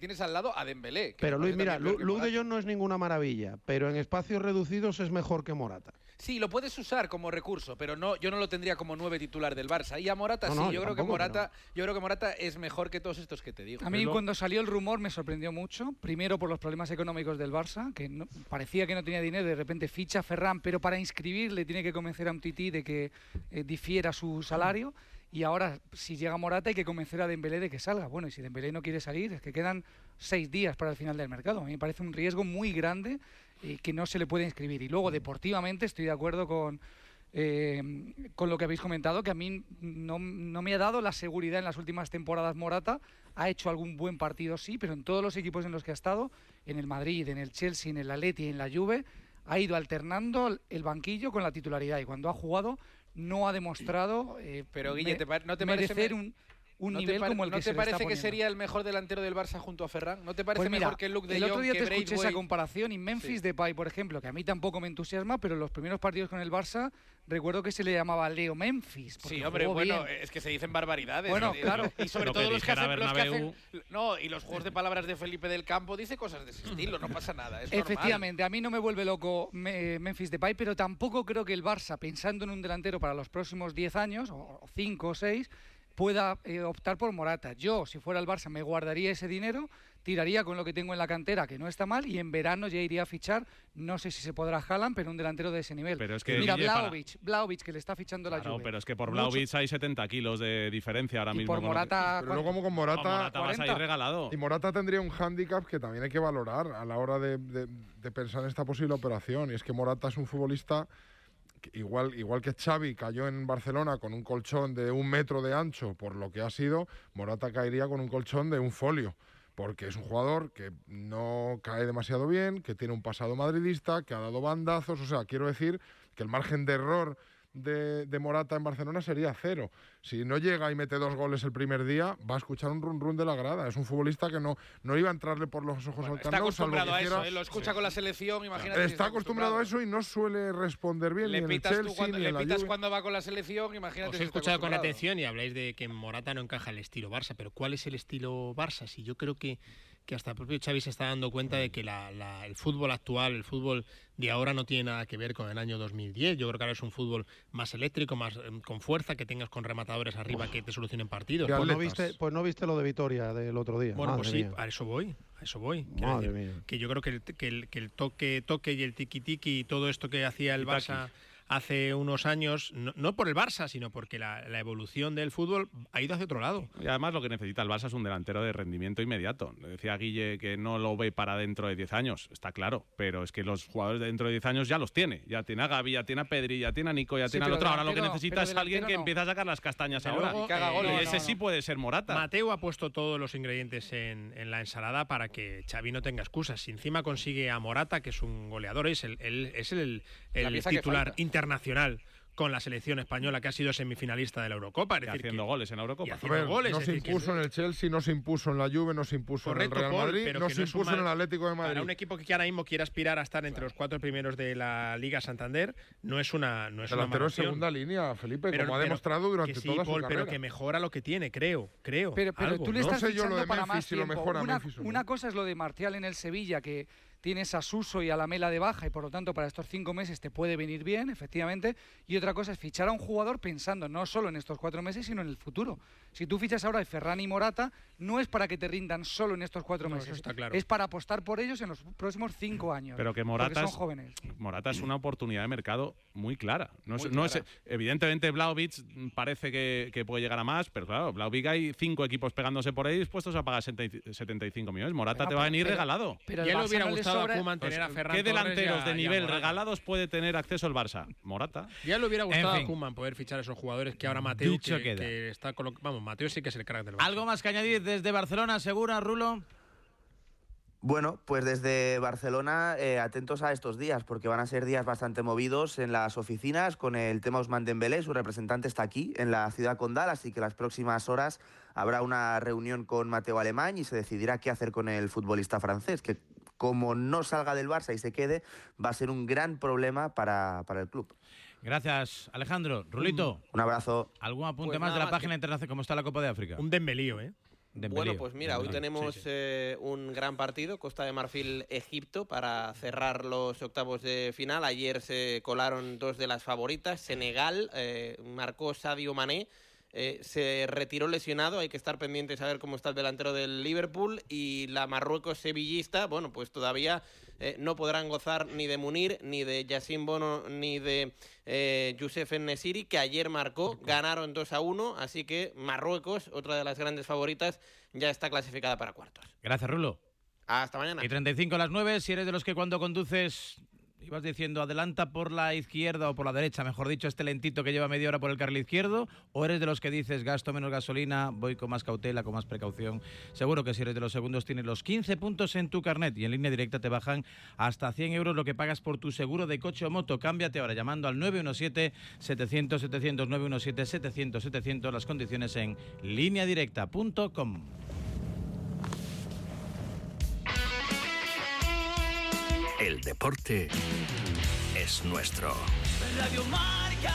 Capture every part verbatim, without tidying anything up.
tienes al lado a Dembélé. Pero Luis, mira, Luuk de Jong no es ninguna maravilla, pero en espacios reducidos es mejor que Morata. Sí, lo puedes usar como recurso, pero no, yo no lo tendría como nueve titular del Barça. Y a Morata no, sí, no, yo, yo creo tampoco, que Morata, pero... yo creo que Morata es mejor que todos estos que te digo. A mí lo... cuando salió el rumor me sorprendió mucho, primero por los problemas económicos del Barça, que no, parecía que no tenía dinero, de repente ficha a Ferran, pero para inscribirle tiene que convencer a un tití de que eh, difiera su salario. Y ahora, si llega Morata, hay que convencer a Dembélé de que salga. Bueno, y si Dembélé no quiere salir, es que quedan seis días para el final del mercado. A mí me parece un riesgo muy grande eh, que no se le puede inscribir. Y luego, deportivamente, estoy de acuerdo con, eh, con lo que habéis comentado, que a mí no, no me ha dado la seguridad en las últimas temporadas Morata. Ha hecho algún buen partido, sí, pero en todos los equipos en los que ha estado, en el Madrid, en el Chelsea, en el Atleti y en la Juve, ha ido alternando el banquillo con la titularidad. Y cuando ha jugado... no ha demostrado eh, pero Guille, ¿te ¿no te merecer parece un, un ¿no nivel te como el que ¿no se te parece le está que sería el mejor delantero del Barça junto a Ferran? ¿No te parece pues mira, mejor que Luuk de Jong? El otro día que te escuché Braithwaite? Esa comparación y Memphis sí. Depay, por ejemplo, que a mí tampoco me entusiasma, pero en los primeros partidos con el Barça recuerdo que se le llamaba Leo Memphis. Sí, hombre, bueno, bien. Es que se dicen barbaridades. Bueno, claro. Y sobre todo los que, hacen, los que hacen... No, y los juegos de palabras de Felipe del Campo dice cosas de ese estilo, no pasa nada, es Efectivamente, normal. A mí no me vuelve loco Memphis Depay, pero tampoco creo que el Barça, pensando en un delantero para los próximos diez años, o cinco o seis, pueda eh, optar por Morata. Yo, si fuera el Barça, me guardaría ese dinero, tiraría con lo que tengo en la cantera, que no está mal, y en verano ya iría a fichar, no sé si se podrá Haaland, pero un delantero de ese nivel. Pero es que Mira, Guille, Vlahovic, para... Vlahovic, que le está fichando claro, la Juve. Pero es que por Vlahovic Mucho... hay setenta kilos de diferencia ahora y mismo. Por Morata, que... Pero luego como con Morata, con Morata vas a ir regalado. Y Morata tendría un hándicap que también hay que valorar a la hora de, de, de pensar en esta posible operación, y es que Morata es un futbolista... Igual, igual que Xavi cayó en Barcelona con un colchón de un metro de ancho por lo que ha sido, Morata caería con un colchón de un folio, porque es un jugador que no cae demasiado bien, que tiene un pasado madridista, que ha dado bandazos, o sea, quiero decir que el margen de error de, de Morata en Barcelona sería cero. Si no llega y mete dos goles el primer día, va a escuchar un run run de la grada. Es un futbolista que no, no iba a entrarle por los ojos bueno, al Camp Nou. Está acostumbrado a hiciera... eso, ¿eh? Lo escucha sí. con la selección, imagínate. Está, está acostumbrado, acostumbrado a eso y no suele responder bien. Le ni pitas, en el Chelsea, tú cuando, ni le en la pitas Juve. cuando va con la selección, imagínate. Os he escuchado con atención y habláis de que Morata no encaja el estilo Barça, pero ¿cuál es el estilo Barça? Si yo creo que que hasta el propio Xavi se está dando cuenta de que la, la, el fútbol actual, el fútbol de ahora no tiene nada que ver con el año dos mil diez. Yo creo que ahora es un fútbol más eléctrico, más con fuerza, que tengas con rematadores arriba que te solucionen partidos. Pues no, viste, pues no viste lo de Vitoria del otro día. Bueno, Madre pues sí, mía. a eso voy, a eso voy. Madre decir, mía. Que yo creo que el, que el, que el toque, toque y el tiki-tiki y todo esto que hacía el Barça hace unos años, no, no por el Barça, sino porque la, la evolución del fútbol ha ido hacia otro lado. Y además lo que necesita el Barça es un delantero de rendimiento inmediato. Decía Guille que no lo ve para dentro de diez años, está claro, pero es que los jugadores de dentro de diez años ya los tiene. Ya tiene a Gavi, ya tiene a Pedri, ya tiene a Nico, ya sí, tiene al otro. Ahora lo que necesita es alguien que no. empiece a sacar las castañas pero ahora. Luego, y que haga eh, goles. no, Y ese no, sí no. puede ser Morata. Mateo ha puesto todos los ingredientes en, en la ensalada para que Xavi no tenga excusas. Si encima consigue a Morata, que es un goleador, es el, el, es el, el, el titular internacional con la selección española, que ha sido semifinalista de la Eurocopa. Es y decir, haciendo que, goles en la Eurocopa. Y haciendo ver, goles, no es se decir, impuso que, en el Chelsea, no se impuso en la Juve, no se impuso correcto, en el Real Paul, Madrid, pero no que se no es impuso mal, en el Atlético de Madrid. Para un equipo que ahora mismo quiera aspirar a estar entre claro. los cuatro primeros de la Liga Santander, no es una no es delantero una de segunda línea, Felipe, pero, como ha pero, demostrado durante que sí, toda Paul, su pero carrera. que mejora lo que tiene, creo, creo. Pero, pero algo, tú le ¿no? estás No sé yo lo de para Memphis más si lo tiempo. mejora Una, Memphis o no. una cosa es lo de Martial en el Sevilla, que tienes a Suso y a Lamela de baja y por lo tanto para estos cinco meses te puede venir bien, efectivamente, y otra cosa es fichar a un jugador pensando no solo en estos cuatro meses sino en el futuro. Si tú fichas ahora a Ferran y Morata, no es para que te rindan solo en estos cuatro no, meses, eso está claro. Es para apostar por ellos en los próximos cinco años. Pero que Morata son es, jóvenes. Morata es una oportunidad de mercado muy clara. No, muy es, no clara. es, evidentemente Vlahovic parece que, que puede llegar a más, pero claro, Vlahovic hay cinco equipos pegándose por ahí dispuestos a pagar setenta y cinco millones. Morata bueno, te va a venir pero, regalado. Pero ya le hubiera no gustado sobra... a Koeman tener pues, a Ferran ¿qué delanteros a, de nivel regalados puede tener acceso el Barça? Morata. Ya le hubiera gustado en fin. a Koeman poder fichar a esos jugadores que ahora Mateo que, que está colo... vamos, Mateo sí que es el crack del Barça. ¿Algo más que añadir desde Barcelona, segura, Rulo? Bueno, pues desde Barcelona eh, atentos a estos días, porque van a ser días bastante movidos en las oficinas con el tema Ousmane Dembélé. Su representante está aquí, en la ciudad condal, así que las próximas horas habrá una reunión con Mateo Alemany y se decidirá qué hacer con el futbolista francés, que como no salga del Barça y se quede, va a ser un gran problema para, para el club. Gracias, Alejandro. Rulito. Un abrazo. ¿Algún apunte pues más nada, de la página internacional? ¿Cómo está la Copa de África? Un Dembélío, ¿eh? Dembélé. Bueno, pues mira, hoy Dembélé. tenemos Sí, sí. eh, un gran partido, Costa de Marfil-Egipto, para cerrar los octavos de final. Ayer se colaron dos de las favoritas. Senegal, eh, marcó Sadio Mané, eh, se retiró lesionado, hay que estar pendientes a ver cómo está el delantero del Liverpool. Y la Marruecos sevillista, bueno, pues todavía eh, no podrán gozar ni de Munir, ni de Yacine Bono, ni de eh, Youssef En-Nesyri, que ayer marcó, ganaron dos a uno, así que Marruecos, otra de las grandes favoritas, ya está clasificada para cuartos. Gracias, Rulo. Hasta mañana. Y treinta y cinco a las nueve, si eres de los que cuando conduces ibas diciendo adelanta por la izquierda o por la derecha, mejor dicho, este lentito que lleva media hora por el carril izquierdo, o eres de los que dices gasto menos gasolina, voy con más cautela, con más precaución. Seguro que si eres de los segundos tienes los quince puntos en tu carnet y en línea directa te bajan hasta cien euros lo que pagas por tu seguro de coche o moto. Cámbiate ahora llamando al nueve uno siete, setecientos, setecientos, nueve uno siete, setecientos, setecientos, las condiciones en línea directa punto com. El deporte es nuestro. Radio Marca.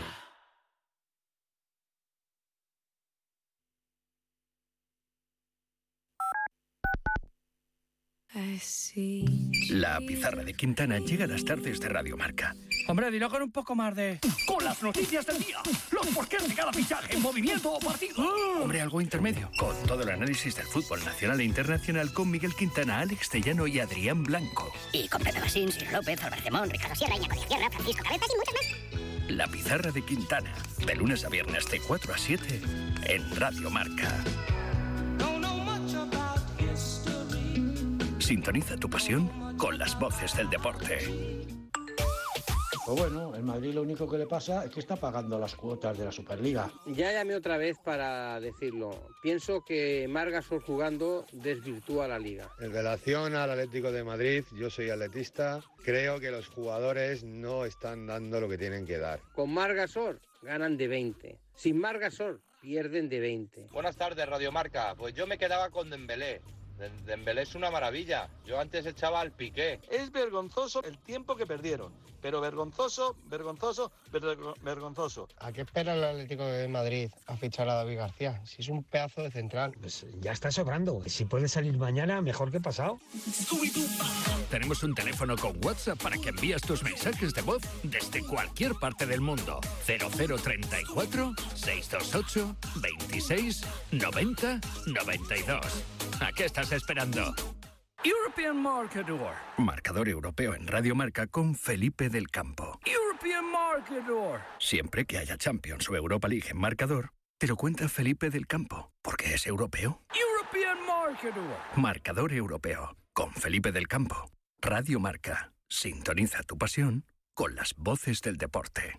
La pizarra de Quintana llega a las tardes de Radio Marca. Hombre, dilo con un poco más de... Con las noticias del día, los porqués de cada fichaje, movimiento o partido. Hombre, algo intermedio. Con todo el análisis del fútbol nacional e internacional con Miguel Quintana, Alex Tellano y Adrián Blanco. Y con Pepe Basín, Ciro López, Álvaro Gemón, Ricardo Sierra, Iñaco de Sierra, Francisco Cabezas y muchos más. La pizarra de Quintana, de lunes a viernes de cuatro a siete en Radio Marca. Sintoniza tu pasión con las voces del deporte. Pues bueno, el Madrid lo único que le pasa es que está pagando las cuotas de la Superliga. Ya llamé otra vez para decirlo. Pienso que Marc Gasol jugando desvirtúa la liga. En relación al Atlético de Madrid, yo soy atletista, creo que los jugadores no están dando lo que tienen que dar. Con Marc Gasol ganan de veinte. Sin Marc Gasol pierden de veinte. Buenas tardes, Radio Marca. Pues yo me quedaba con Dembélé. Dembélé es una maravilla. Yo antes echaba al Piqué. Es vergonzoso el tiempo que perdieron, pero vergonzoso, vergonzoso, ver- vergonzoso. ¿A qué espera el Atlético de Madrid a fichar a David García? Si es un pedazo de central. Pues ya está sobrando. Si puede salir mañana, mejor que pasado. Tenemos un teléfono con WhatsApp para que envíes tus mensajes de voz desde cualquier parte del mundo. cero cero treinta y cuatro, seiscientos veintiocho, veintiséis, noventa, noventa y dos. ¿A qué estás esperando? European Marketer. Marcador europeo en Radio Marca con Felipe del Campo. European Marketer. Siempre que haya Champions o Europa League en marcador, te lo cuenta Felipe del Campo, porque es europeo. European Marketer. Marcador europeo con Felipe del Campo. Radio Marca. Sintoniza tu pasión con las voces del deporte.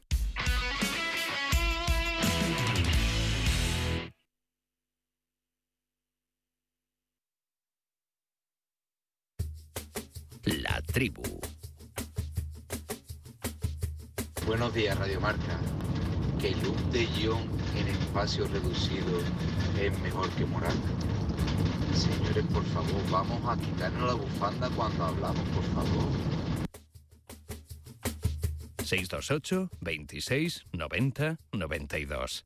La tribu. Buenos días, Radio Marca. Que Luke de Jong en espacio reducido es mejor que Morata. Señores, por favor, vamos a quitarnos la bufanda cuando hablamos, por favor. seiscientos veintiocho, veintiséis, noventa, noventa y dos.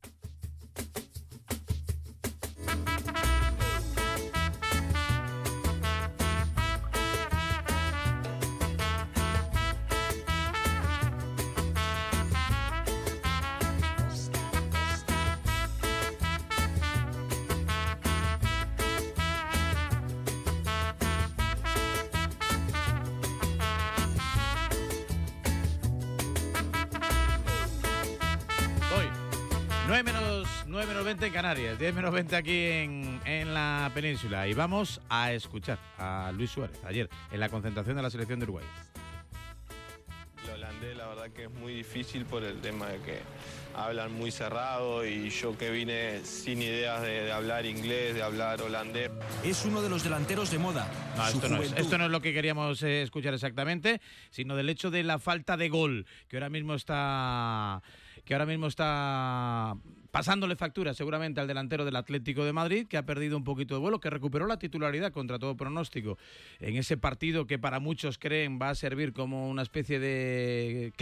nueve menos veinte en Canarias, diez menos veinte aquí en, en la península. Y vamos a escuchar a Luis Suárez ayer en la concentración de la selección de Uruguay. Lo holandés la verdad que es muy difícil por el tema de que hablan muy cerrado y yo que vine sin ideas de, de hablar inglés, de hablar holandés. Es uno de los delanteros de moda. No, esto no, es, esto no es lo que queríamos eh, escuchar exactamente, sino del hecho de la falta de gol que ahora mismo está que ahora mismo está pasándole factura seguramente al delantero del Atlético de Madrid, que ha perdido un poquito de vuelo, que recuperó la titularidad contra todo pronóstico en ese partido que para muchos creen va a servir como una especie de clic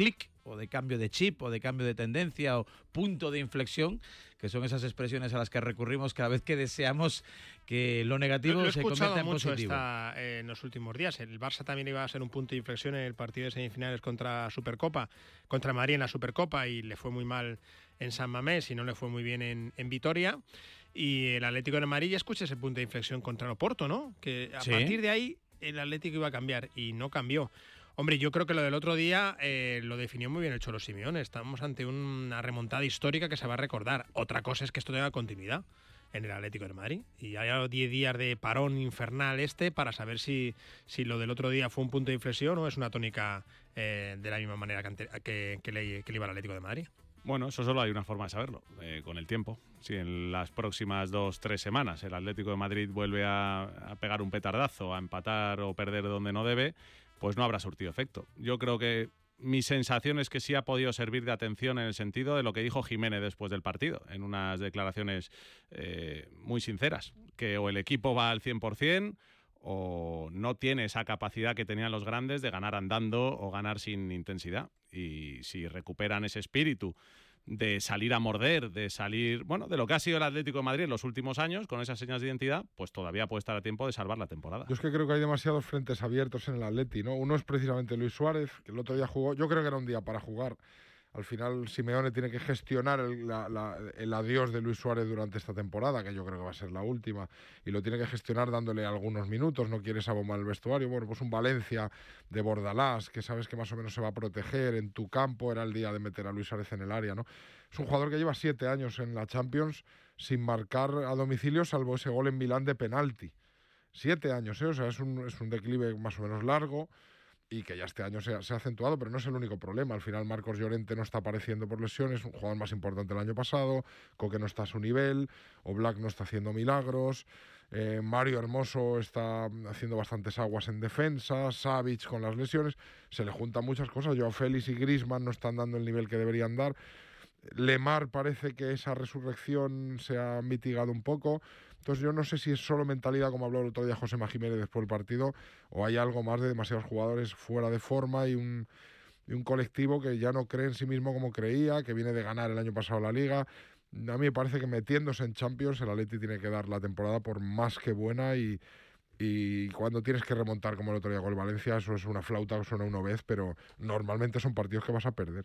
o de cambio de chip, o de cambio de tendencia, o punto de inflexión, que son esas expresiones a las que recurrimos cada vez que deseamos que lo negativo lo, lo he se convierta en mucho positivo. Esta, eh, en los últimos días. El Barça también iba a ser un punto de inflexión en el partido de semifinales contra Supercopa, contra Madrid en la Supercopa, y le fue muy mal en San Mamés y no le fue muy bien en, en Vitoria. Y el Atlético de Madrid ya escucha ese punto de inflexión contra el Oporto, ¿no? Que a ¿Sí? partir de ahí el Atlético iba a cambiar y no cambió. Hombre, yo creo que lo del otro día eh, lo definió muy bien el Cholo Simeone. Estamos ante una remontada histórica que se va a recordar. Otra cosa es que esto tenga continuidad en el Atlético de Madrid. Y hay diez días de parón infernal este para saber si, si lo del otro día fue un punto de inflexión o es una tónica eh, de la misma manera que, ante, que, que, le, que le iba al Atlético de Madrid. Bueno, eso solo hay una forma de saberlo, eh, con el tiempo. Si en las próximas dos, tres semanas el Atlético de Madrid vuelve a, a pegar un petardazo, a empatar o perder donde no debe, pues no habrá surtido efecto. Yo creo que mi sensación es que sí ha podido servir de atención en el sentido de lo que dijo Jiménez después del partido, en unas declaraciones eh, muy sinceras, que o el equipo va al cien por cien o no tiene esa capacidad que tenían los grandes de ganar andando o ganar sin intensidad. Y si recuperan ese espíritu de salir a morder, de salir, bueno, de lo que ha sido el Atlético de Madrid en los últimos años, con esas señas de identidad, pues todavía puede estar a tiempo de salvar la temporada. Yo es que creo que hay demasiados frentes abiertos en el Atleti, ¿no? Uno es precisamente Luis Suárez, que el otro día jugó, yo creo que era un día para jugar. Al final Simeone tiene que gestionar el, la, la, el adiós de Luis Suárez durante esta temporada, que yo creo que va a ser la última, y lo tiene que gestionar dándole algunos minutos, no quiere esa bomba en el vestuario. Bueno, pues un Valencia de Bordalás, que sabes que más o menos se va a proteger en tu campo, era el día de meter a Luis Suárez en el área, ¿no? Es un jugador que lleva siete años en la Champions sin marcar a domicilio, salvo ese gol en Milán de penalti. Siete años, ¿eh? O sea, es un, es un declive más o menos largo, y que ya este año se ha, se ha acentuado, pero no es el único problema. Al final Marcos Llorente no está apareciendo por lesiones, un jugador más importante el año pasado, Coque no está a su nivel, Oblak no está haciendo milagros, eh, Mario Hermoso está haciendo bastantes aguas en defensa, Savic con las lesiones, se le juntan muchas cosas, Joao Félix y Griezmann no están dando el nivel que deberían dar, Lemar parece que esa resurrección se ha mitigado un poco. Entonces yo no sé si es solo mentalidad, como habló el otro día José Jiménez después del partido, o hay algo más de demasiados jugadores fuera de forma y un, y un colectivo que ya no cree en sí mismo como creía, que viene de ganar el año pasado la Liga. A mí me parece que metiéndose en Champions el Atleti tiene que dar la temporada por más que buena, y, y cuando tienes que remontar como el otro día con el Valencia, eso es una flauta, suena una vez, pero normalmente son partidos que vas a perder.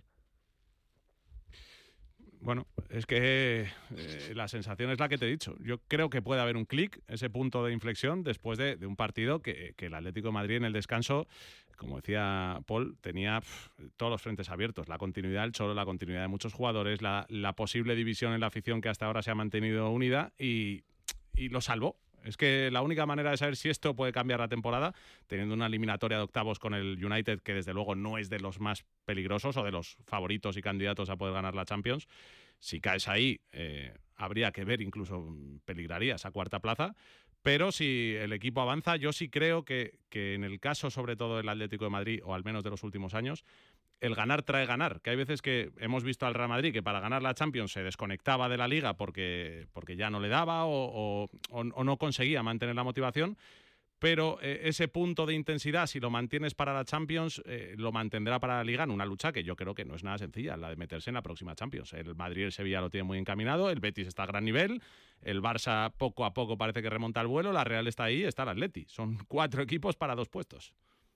Bueno, es que eh, la sensación es la que te he dicho. Yo creo que puede haber un clic, ese punto de inflexión, después de, de un partido que, que el Atlético de Madrid en el descanso, como decía Paul, tenía pff, todos los frentes abiertos. La continuidad del Cholo, la continuidad de muchos jugadores, la, la posible división en la afición que hasta ahora se ha mantenido unida y, y lo salvó. Es que la única manera de saber si esto puede cambiar la temporada, teniendo una eliminatoria de octavos con el United, que desde luego no es de los más peligrosos o de los favoritos y candidatos a poder ganar la Champions, si caes ahí, eh, habría que ver, incluso peligraría esa cuarta plaza. Pero si el equipo avanza, yo sí creo que, que en el caso sobre todo del Atlético de Madrid, o al menos de los últimos años, el ganar trae ganar, que hay veces que hemos visto al Real Madrid que para ganar la Champions se desconectaba de la Liga porque, porque ya no le daba o, o, o no conseguía mantener la motivación, pero eh, ese punto de intensidad, si lo mantienes para la Champions, eh, lo mantendrá para la Liga en una lucha que yo creo que no es nada sencilla, la de meterse en la próxima Champions. El Madrid y el Sevilla lo tienen muy encaminado, el Betis está a gran nivel, el Barça poco a poco parece que remonta el vuelo, la Real está ahí, está el Atleti. Son cuatro equipos para dos puestos.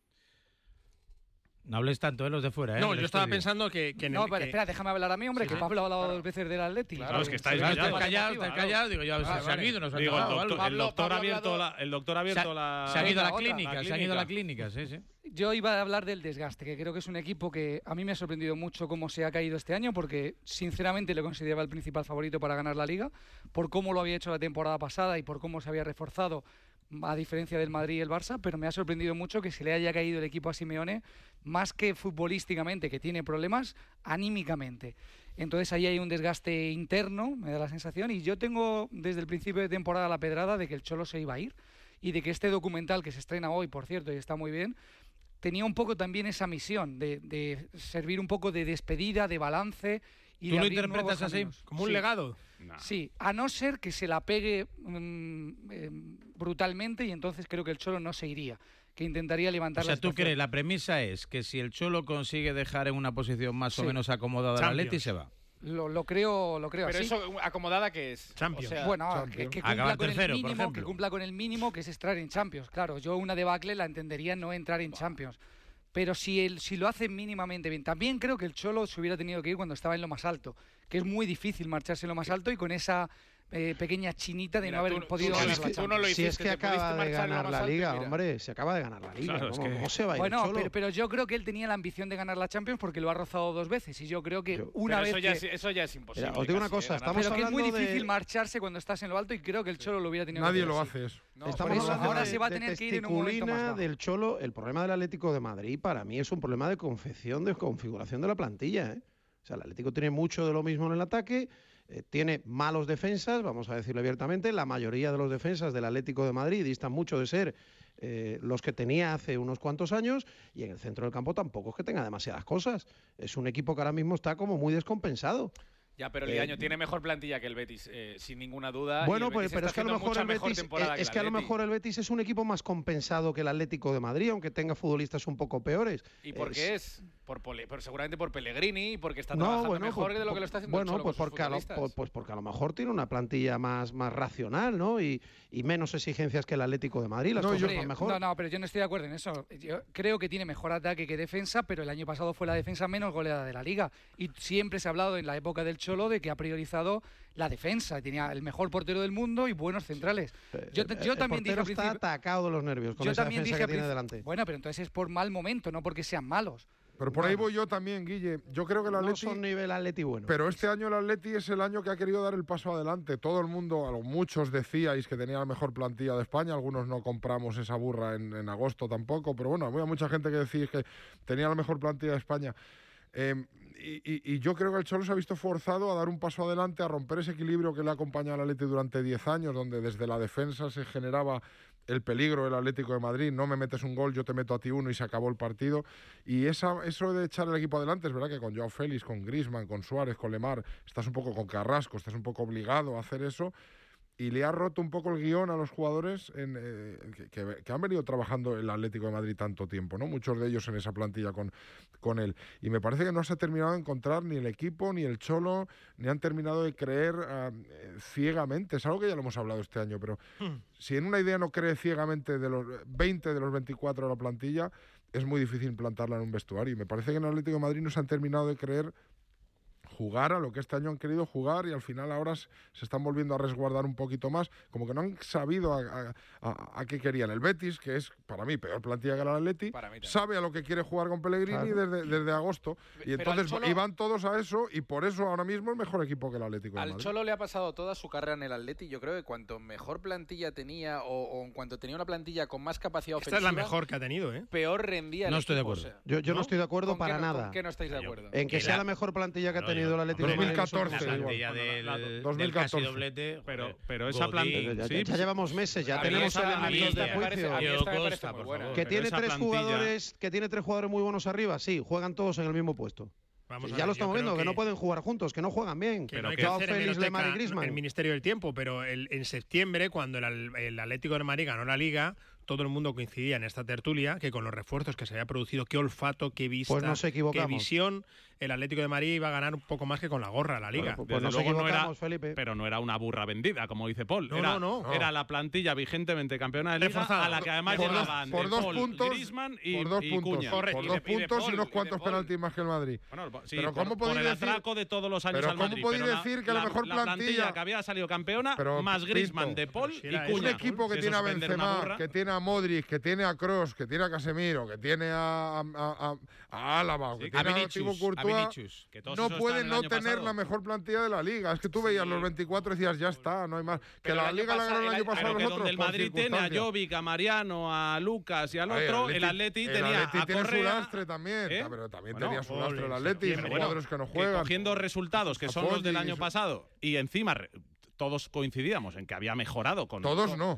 No hables tanto, ¿eh? Los de fuera, ¿eh? No, yo estaba pensando que... que en no, el, pero que... espera, déjame hablar a mí, hombre, sí, que Pablo ha hablado claro. dos veces del Atleti. Claro, es que estáis claro, callados. callados, estáis callados, digo, ya ah, se han ido, nos han digo, dado el doctor, el doctor ha abierto la... El doctor ha abierto la... Se han ido a la otra, clínica, la se han ido a la clínica, sí, sí. Yo iba a hablar del desgaste, que creo que es un equipo que a mí me ha sorprendido mucho cómo se ha caído este año, porque sinceramente le consideraba el principal favorito para ganar la Liga, por cómo lo había hecho la temporada pasada y por cómo se había reforzado, a diferencia del Madrid y el Barça, pero me ha sorprendido mucho que se le haya caído el equipo a Simeone, más que futbolísticamente, que tiene problemas, anímicamente. Entonces ahí hay un desgaste interno, me da la sensación, y yo tengo desde el principio de temporada la pedrada de que el Cholo se iba a ir, y de que este documental, que se estrena hoy, por cierto, y está muy bien, tenía un poco también esa misión de, de servir un poco de despedida, de balance. Y ¿Tú de lo interpretas así? ¿Como un sí. legado? No. Sí, a no ser que se la pegue mmm, eh, brutalmente, y entonces creo que el Cholo no se iría. que intentaría levantar O sea, la ¿tú situación. crees? La premisa es que si el Cholo consigue dejar en una posición más Sí. o menos acomodada al Champions. Atleti, se va. Lo, lo creo, lo creo Pero así. eso, ¿acomodada qué es? Champions. O sea, Bueno, Champions. que, que Acabar cumpla con tercero, el por mínimo, ejemplo. que cumpla con el mínimo, que es entrar en Champions. Claro, yo una debacle la entendería no entrar en Champions. Pero si, el, si lo hace mínimamente bien, también creo que el Cholo se hubiera tenido que ir cuando estaba en lo más alto, que es muy difícil marcharse en lo más alto y con esa eh, pequeña chinita de Mira, no haber tú- podido tú- ganar es la que tú no Champions. lo Si es hiciste, que te pudiste acaba de marchar en lo ganar más la alto y Liga, mira. hombre, se acaba de ganar la Liga. Claro, es ¿Cómo, que- cómo se va a ir el Bueno, Cholo? pero, pero yo creo que él tenía la ambición de ganar la Champions porque lo ha rozado dos veces y yo creo que Yo- una Pero vez eso ya, que- es, eso ya es imposible. Mira, os digo una casi, cosa, ¿eh? estamos pero que es muy hablando de- difícil marcharse cuando estás en lo alto y creo que el Cholo lo hubiera tenido Nadie que hacer lo así. hace eso. No, Estamos por eso hablando ahora de, se va a de tener que ir en un momento más testiculina bajo. del Cholo. El problema del Atlético de Madrid para mí es un problema de confección, de configuración de la plantilla, ¿eh? O sea, el Atlético tiene mucho de lo mismo en el ataque, eh, tiene malos defensas, vamos a decirlo abiertamente. La mayoría de los defensas del Atlético de Madrid distan mucho de ser eh, los que tenía hace unos cuantos años, y en el centro del campo tampoco es que tenga demasiadas cosas. Es un equipo que ahora mismo está como muy descompensado. Ya, pero Eh, Liaño tiene mejor plantilla que el Betis, eh, sin ninguna duda. Bueno, y el pues, Betis pero está es que a lo haciendo mejor mucha el mejor Betis, temporada eh, es el que a lo Atleti. mejor el Betis es un equipo más compensado que el Atlético de Madrid, aunque tenga futbolistas un poco peores. ¿Y por Eh, qué es? Por, Pole- por- seguramente por Pellegrini y porque está No, trabajando bueno, mejor por- de lo que lo está haciendo el bueno, Cholo pues con sus porque, a lo, futbolistas. pues, pues porque a lo mejor tiene una plantilla más, más racional, ¿no? Y, y menos exigencias que el Atlético de Madrid. Las No, cosas yo- van mejor. no, no, pero yo no estoy de acuerdo en eso. Yo creo que tiene mejor ataque que defensa, pero el año pasado fue la defensa menos goleada de la Liga. Y siempre se ha hablado en la época del Cholo de que ha priorizado la defensa. Tenía el mejor portero del mundo y buenos centrales. Yo, Eh, yo el también dije portero al está principio- atacado de los nervios con yo esa también defensa dije que al tiene principio- delante. Bueno, pero entonces es por mal momento, no porque sean malos. Pero por ahí voy yo también, Guille. Yo creo que el No Atleti... son nivel Atleti bueno. Pero este año el Atleti es el año que ha querido dar el paso adelante. Todo el mundo, a lo- muchos decíais que tenía la mejor plantilla de España. Algunos no compramos esa burra en, en agosto tampoco. Pero bueno, había mucha gente que decía que tenía la mejor plantilla de España. Eh, y, y- y yo creo que el Cholo se ha visto forzado a dar un paso adelante, a romper ese equilibrio que le ha acompañado al Atleti durante diez años, donde desde la defensa se generaba el peligro del Atlético de Madrid. No me metes un gol, yo te meto a ti uno y se acabó el partido. Y esa, eso de echar el equipo adelante, es verdad que con Joao Félix, con Griezmann, con Suárez, con Lemar, estás un poco con Carrasco, estás un poco obligado a hacer eso. Y le ha roto un poco el guión a los jugadores en, eh, que, que- que han venido trabajando el Atlético de Madrid tanto tiempo, ¿no? Muchos de ellos en esa plantilla con, con él. Y me parece que no se ha terminado de encontrar ni el equipo, ni el Cholo, ni han terminado de creer ah, eh, ciegamente. Es algo que ya lo hemos hablado este año, pero si en una idea no cree ciegamente de los veinte de los veinticuatro de la plantilla, es muy difícil implantarla en un vestuario. Y me parece que en el Atlético de Madrid no se han terminado de creer jugar a lo que este año han querido jugar, y al final ahora s- se están volviendo a resguardar un poquito más, como que no han sabido a, a- a- a qué querían. El Betis, que es para mí peor plantilla que el Atleti, sabe a lo que quiere jugar con Pellegrini Claro. desde, desde agosto, y Pero al entonces Cholo- y van todos a eso, y por eso ahora mismo es mejor equipo que el Atlético de Al Madrid. Cholo le ha pasado toda su carrera en el Atleti. Yo creo que cuanto mejor plantilla tenía o, o en cuanto tenía una plantilla con más capacidad Esta ofensiva, es la mejor que ha tenido, ¿eh? peor rendía el No estoy de equipo, acuerdo. o sea. Yo, yo no, estoy de acuerdo ¿Con qué para no- nada. ¿Con qué no estáis de acuerdo? En que sea la mejor plantilla que ha tenido el Atlético de Madrid. La Eso plantilla igual. del, dos mil del casi catorce. doblete. Pero, joder, pero esa Godín, plantilla... Ya, sí, ya- ya llevamos meses, ya A mí tenemos esa- a mí elementos esta de me parece- juicio. a mí Diego esta me parece Costa, muy por buena. favor. Que pero tiene esa tres plantilla- jugadores, que tiene tres jugadores muy buenos arriba, sí, juegan todos en el mismo puesto. Vamos Sí, a ya ver, lo yo estamos creo viendo, que, que- no pueden jugar juntos, que no juegan bien. Que no hay Que que Joao hacer Félix, hemeroteca Lemar y Griezmann. el Ministerio del Tiempo, pero el- en septiembre, cuando el, Al- el Atlético de Madrid ganó la Liga, todo el mundo coincidía en esta tertulia que con los refuerzos que se había producido, qué olfato, qué vista, Pues nos qué equivocamos. visión, el Atlético de Madrid iba a ganar un poco más que con la gorra la Liga. Pues Desde nos luego no era, equivocamos, Felipe. pero no era una burra vendida, como dice Paul. No, era, no, no. era la plantilla vigentemente campeona de Liga, Reforzada. a la que además Por dos- llegaban por de dos Paul, puntos- Griezmann y, por dos y puntos, Cuña. Correcto. por y dos de- y de puntos y, Paul, unos y de cuantos Paul. penaltis más que el Madrid. Bueno, sí, Pero por, ¿cómo por podéis el decir- atraco de todos los años pero al ¿cómo Madrid. podéis pero la- decir que la mejor la plantilla- que había salido campeona, Pero, más Griezmann, Pinto, de Paul pero si y era Un Cuña. equipo que Si tiene eso a es vender una Benzema, burra. que tiene a Modric, que tiene a Kroos, que tiene a Casemiro, que tiene a, a, a, a Álava, que Sí, tiene a a Vinicius, Thibaut a Courtois, Vinicius. Que todos no esos pueden están el no año tener pasado. la mejor plantilla de la Liga. Es que tú veías los veinticuatro y decías, ya está, no hay más. Que Pero la el año Liga la pasado- ganó el el año año- pasado Pero que los donde otros el por Madrid tiene a circunstancias. Jovic, a Mariano, a Lucas y al A ver, otro, el Atleti tenía Atleti a tiene su Correa, lastre también, ¿eh? pero también Bueno, tenía su ole, lastre el sí, Atleti, bien, hay bueno, jugadores que no que juegan. cogiendo resultados que A son los del Poggi, año eso- pasado y encima re- todos coincidíamos en que había mejorado con Todos no.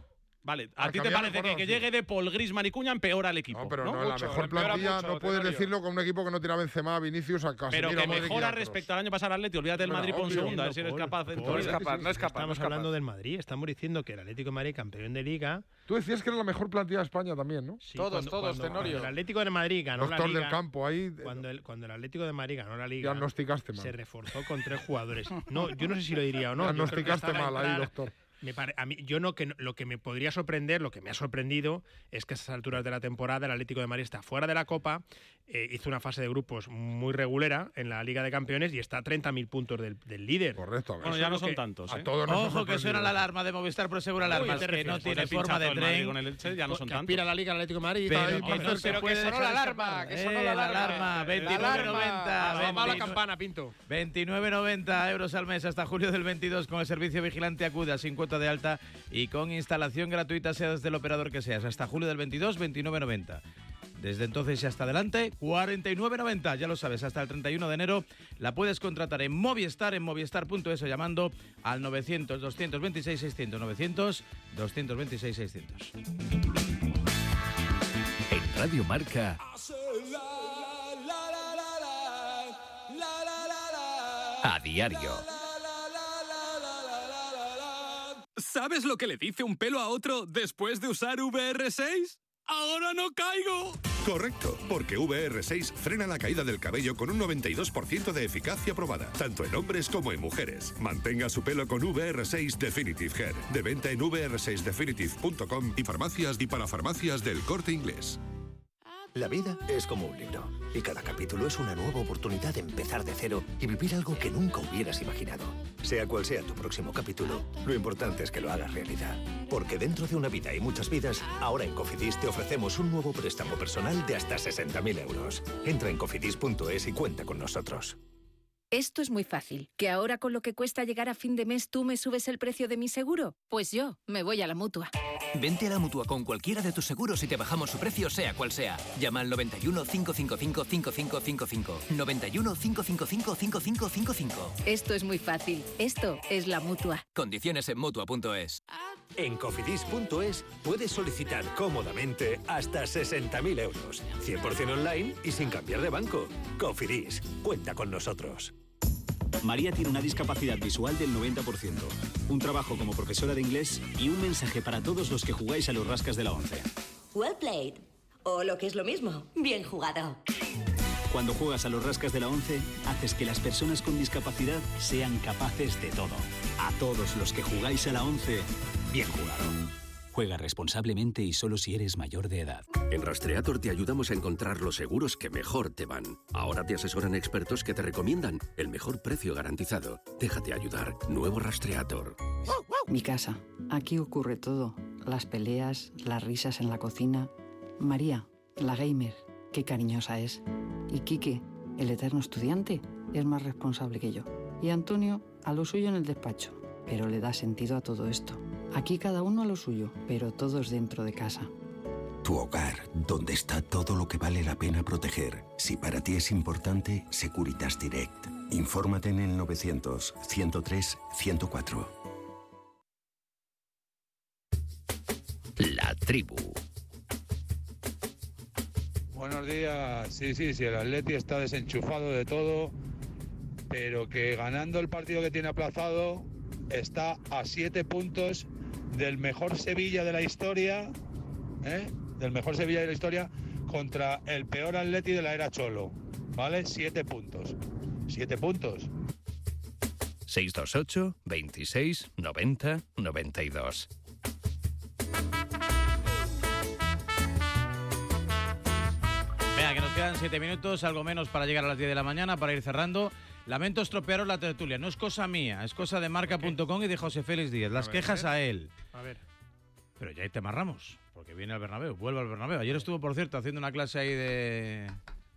Vale, a Para ti te cambiar parece mejor, que que sí. llegue De Paul, Griezmann y Cuña empeora el equipo. No, pero ¿no? no, la Mucho, mejor empeora plantilla mucho, no puedes Tenorio. decirlo con un equipo que no tiene a Benzema, Vinicius, a Casemiro, Pero que Modric y mejora a Kroos. respecto al año pasado al Atleti. Olvídate del Bueno, Madrid por un obvio. segundo, a ver si eres Paul, capaz de Paul, No es capaz, no es capaz. Estamos no es capaz. hablando del Madrid, estamos diciendo que el Atlético de Madrid, campeón de Liga. Tú decías que era la mejor plantilla de España también, ¿no? Sí, Todos, cuando- todos, cuando- Tenorio. cuando el Atlético de Madrid ganó la Doctor Liga. del campo, ahí eh, Cuando el, cuando el Atlético de Madrid ganó la Liga, diagnosticaste mal. se reforzó con tres jugadores. No, yo no sé si lo diría o no. Yo creo que Diagnosticaste estaba a mal ahí, entrar- doctor. Me pare- a mí, yo no, que no- lo que me podría sorprender, lo que me ha sorprendido, es que a estas alturas de la temporada el Atlético de Madrid está fuera de la Copa, eh, hizo una fase de grupos muy regulera en la Liga de Campeones y está a treinta mil puntos del, del líder. Correcto, a ver. Bueno, Eso ya es no lo son que- tantos. A ¿eh? todos nos ha Ojo que sorprendido. suena la alarma de Movistar Prosegur Alarmas, ¿a qué te que no refieres? tiene Pues forma de pinchazo el Madrid tren. con el Elche, ya no son Que tantos. aspira a la Liga el Atlético de Madrid. Pero está ahí, que pues, no se se Pero puede que sonó dejar la escapar. alarma, que Eh, sonó la la alarma. alarma, La veintinueve alarma. noventa, Vamos a la veintinueve. campana, Pinto. veintinueve noventa euros al mes hasta julio del veintidós con el servicio vigilante Acuda sin cuota de alta y con instalación gratuita sea desde el operador que seas. Hasta julio del veintidós, veintinueve noventa. Desde entonces y hasta adelante, cuarenta y nueve noventa. Ya lo sabes, hasta el treinta y uno de enero la puedes contratar en Movistar, en movistar punto es o llamando al novecientos, doscientos veintiséis, seiscientos, novecientos, doscientos veintiséis, seiscientos. En Radio Marca, a diario. ¿Sabes lo que le dice un pelo a otro después de usar V R seis? ¡Ahora no caigo! Correcto, porque V R seis frena la caída del cabello con un noventa y dos por ciento de eficacia probada, tanto en hombres como en mujeres. Mantenga su pelo con V R seis Definitive Hair, de venta en v r seis definitive punto com y farmacias y parafarmacias del Corte Inglés. La vida es como un libro, y cada capítulo es una nueva oportunidad de empezar de cero y vivir algo que nunca hubieras imaginado. Sea cual sea tu próximo capítulo, lo importante es que lo hagas realidad. Porque dentro de una vida y muchas vidas, ahora en Cofidis te ofrecemos un nuevo préstamo personal de hasta sesenta mil euros. Entra en cofidis punto es y cuenta con nosotros. Esto es muy fácil. ¿Que ahora con lo que cuesta llegar a fin de mes tú me subes el precio de mi seguro? Pues yo me voy a la Mutua. Vente a la Mutua con cualquiera de tus seguros y te bajamos su precio sea cual sea. Llama al noventa y uno, cinco cinco cinco, cinco cinco cinco cinco. noventa y uno, cinco cinco cinco, cinco cinco cinco cinco. Esto es muy fácil. Esto es la Mutua. Condiciones en Mutua punto es. En cofidis punto es puedes solicitar cómodamente hasta sesenta mil euros. cien por ciento online y sin cambiar de banco. Cofidis, cuenta con nosotros. María tiene una discapacidad visual del noventa por ciento, un trabajo como profesora de inglés y un mensaje para todos los que jugáis a los rascas de la once. Well played. O lo que es lo mismo, bien jugado. Cuando juegas a los rascas de la once, haces que las personas con discapacidad sean capaces de todo. A todos los que jugáis a la once, bien jugado. Juega responsablemente y solo si eres mayor de edad. En Rastreator te ayudamos a encontrar los seguros que mejor te van. Ahora te asesoran expertos que te recomiendan el mejor precio garantizado. Déjate ayudar. Nuevo Rastreator. Mi casa. Aquí ocurre todo. Las peleas, las risas en la cocina. María, la gamer, qué cariñosa es. Y Quique, el eterno estudiante, es más responsable que yo. Y Antonio, a lo suyo en el despacho. Pero le da sentido a todo esto. Aquí cada uno a lo suyo, pero todos dentro de casa. Tu hogar, donde está todo lo que vale la pena proteger. Si para ti es importante, Securitas Direct. Infórmate en el novecientos, ciento tres, ciento cuatro. La tribu. Buenos días. Sí, sí, sí, el Atleti está desenchufado de todo, pero que ganando el partido que tiene aplazado está a siete puntos del mejor Sevilla de la historia, ¿eh? del mejor Sevilla de la historia contra el peor Atleti de la era Cholo, ¿vale? Siete puntos. Siete puntos. seiscientos veintiocho, veintiséis, noventa, noventa y dos. Venga, que nos quedan siete minutos, algo menos para llegar a las diez de la mañana, para ir cerrando. Lamento estropearos la tertulia, no es cosa mía, es cosa de marca punto com y de José Félix Díaz. Las A ver, quejas a ver. a él. A ver. Pero ya hay tema Ramos, porque viene al Bernabéu, vuelve al Bernabéu. Ayer estuvo, por cierto, haciendo una clase ahí de,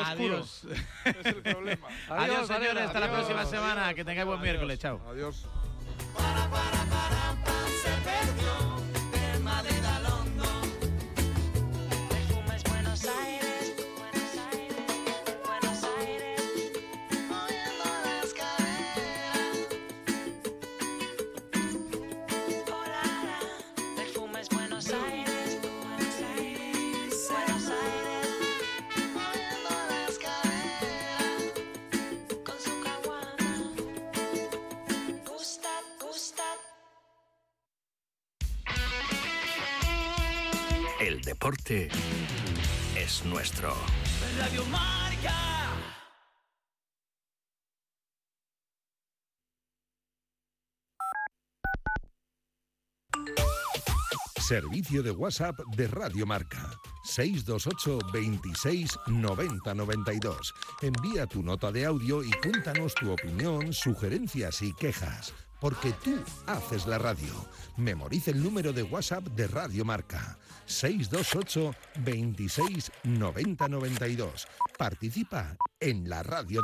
oscuro. Adiós. Es el problema. Adiós, señores. Hasta la adiós, próxima adiós, semana. adiós, Que tengáis buen adiós. miércoles. Chao. Adiós. Se perdió de Madrid a London. Perfumes Buenos Aires, Buenos Aires, Buenos Aires. Moviendo las caderas. el deporte es nuestro. Radio Marca. Servicio de WhatsApp de Radio Marca. seis dos ocho, veintiséis, noventa, noventa y dos. Envía tu nota de audio y cuéntanos tu opinión, sugerencias y quejas. Porque tú haces la radio. Memoriza el número de WhatsApp de Radio Marca. seis dos ocho, veintiséis, noventa, noventa y dos. Participa en la radio